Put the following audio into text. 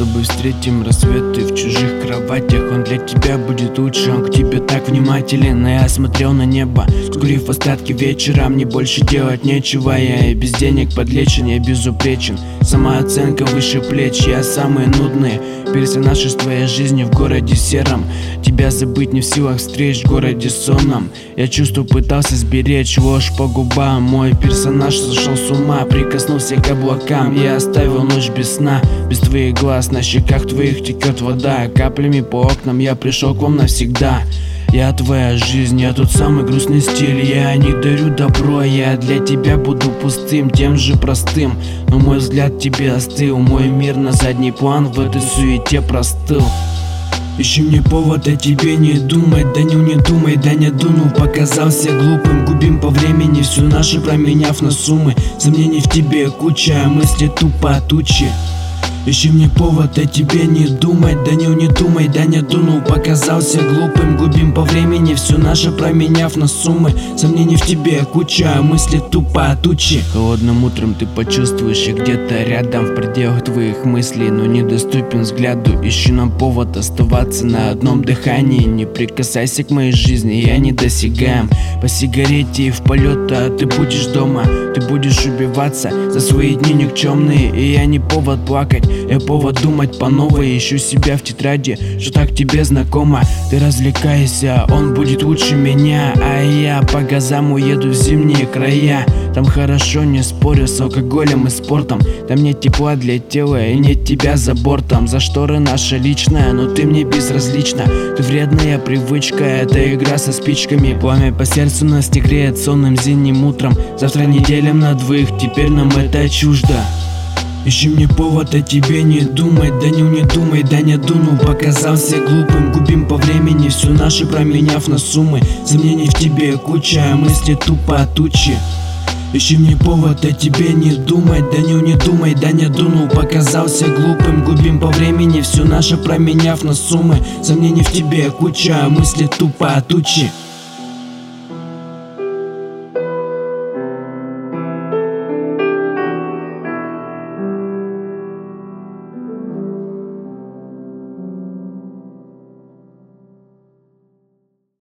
тобой встретим рассветы в чужих кроватях. Он для тебя будет лучше, он к тебе так внимателен. А я смотрел на небо, скурив остатки вечера. Мне больше делать нечего, я и без денег подлечен, я безупречен. Самооценка выше плеч, я самый нудный персонаж из твоей жизни в городе сером. Тебя забыть не в силах встреч в городе сонном. Я чувство пытался сберечь, ложь по губам. Мой персонаж сошел с ума, прикоснулся к облакам. Я оставил ночь без сна, без твоих глаз. На щеках твоих текет вода, каплями по окнам я пришел к вам навсегда. Я твоя жизнь, я тот самый грустный стиль. Я не дарю добро, я для тебя буду пустым, тем же простым. Но мой взгляд тебе остыл, мой мир на задний план в этой суете простыл. Ищи мне повод, о тебе не думать, Данил, не думай, Даня дунул, показался глупым. Губим по времени все наше, променяв на суммы. Сомнений в тебе куча, мысли тупо тучи. Ищи мне повод, о тебе не думать, Данил, не думай, Даня дунул, показался глупым. Губим по времени все наше, променяв на суммы. Сомнений в тебе куча, мысли тупо тучи. Холодным утром ты почувствуешь, я где-то рядом, в пределах твоих мыслей, но недоступен взгляду. Ищи нам повод оставаться на одном дыхании. Не прикасайся к моей жизни, я недосягаем. По сигарете и в полет, а ты будешь дома. Ты будешь убиваться за свои дни никчемные. И я не повод плакать, я повод думать по новой. Ищу себя в тетради, что так тебе знакомо. Ты развлекайся, он будет лучше меня. А я по газам уеду в зимние края. Там хорошо, не спорю, с алкоголем и спортом. Там нет тепла для тела и нет тебя за бортом. За шторы наша личная, но ты мне безразлична. Ты вредная привычка, это игра со спичками. Пламя по сердцу нас не греет сонным зимним утром. Завтра не делим на двоих, теперь нам это чуждо. Ищи мне повод, о тебе не думать, Данил, не думай, Даня дунул, показался глупым. Губим по времени все наше, променяв на суммы. Сомнений в тебе куча, мысли тупо тучи. Ищи мне повод, о тебе не думать, Данил, не думай, Даня дунул, показался глупым. Губим по времени все наше, променяв на суммы. Сомнений в тебе куча, мысли тупо тучи.